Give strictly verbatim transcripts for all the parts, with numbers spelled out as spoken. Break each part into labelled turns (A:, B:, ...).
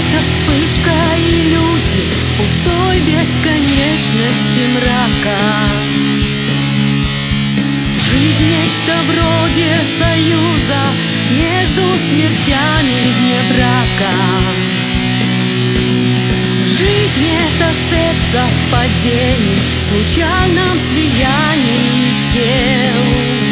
A: Это вспышка иллюзий, пустой бесконечности мрака. Жизнь — нечто вроде союза между смертями вне брака. Жизнь — это цепь совпадений в случайном слиянии тел.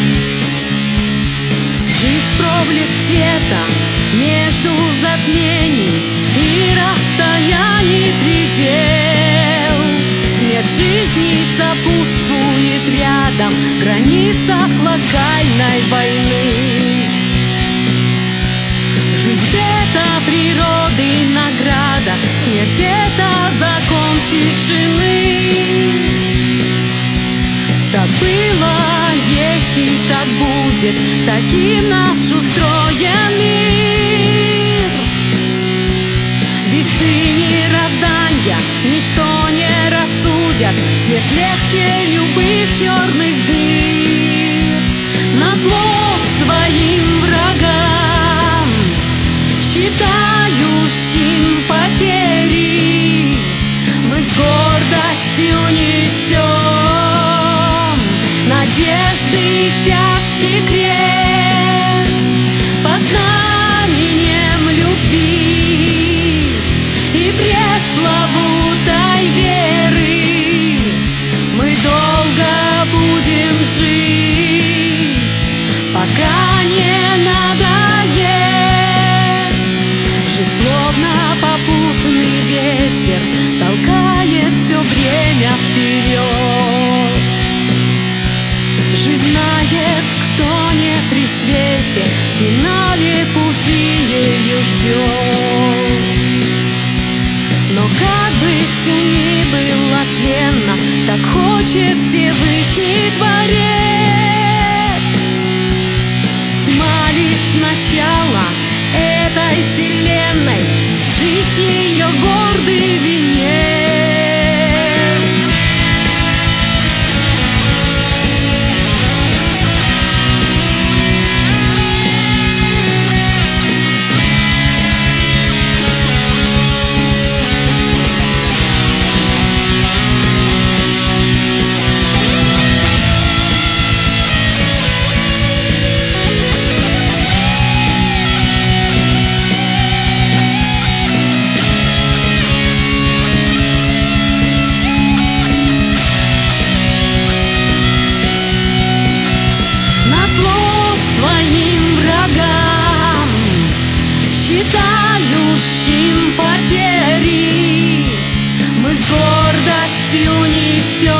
A: Жизнь — проблеск света между затмений и расстояний предел. Смерть жизни сопутствует рядом в границах локальной войны. Жизнь — это природы награда, смерть — это закон тишины. Так было, есть и так будет, таким наш устроен мир. Весы мироздания ничто не рассудят, свет легче любых черных дыр. Назло своим врагам, считающим потери, мы с гордостью несем надежды тяжкий крест. Под знаменем любви и пресловутой веры мы долго будем жить, пока не надоест. Жизнь словно попутный ветер толкает все время вперед. Жизнь знает, кто не при свете, в финале пути ее ждет. Но как бы все ни было тленно, так хочет Всевышний Творец. Тьма лишь начало этой вселенной, жизнь ее гордый венец. Считающим потери мы с гордостью несем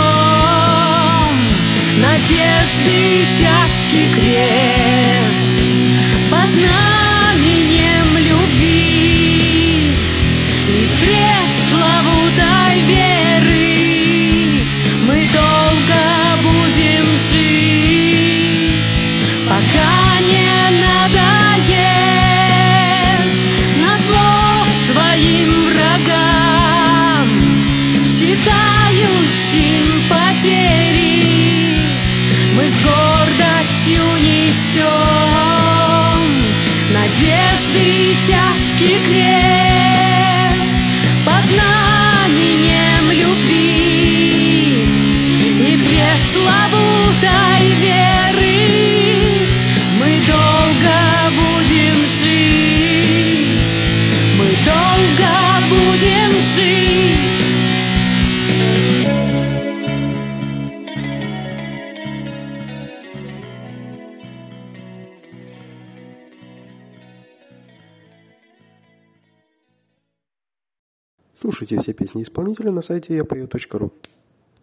A: надежды тяжкий крест. Под знаменем любви и пресловутой веры мы долго будем жить, пока не надоест. Считающим потери мы с гордостью несем надежды тяжкий крест. Под знаменем любви и пресловутой веры мы долго будем жить, мы долго будем жить.
B: Слушайте все песни исполнителя на сайте я пою точка ру.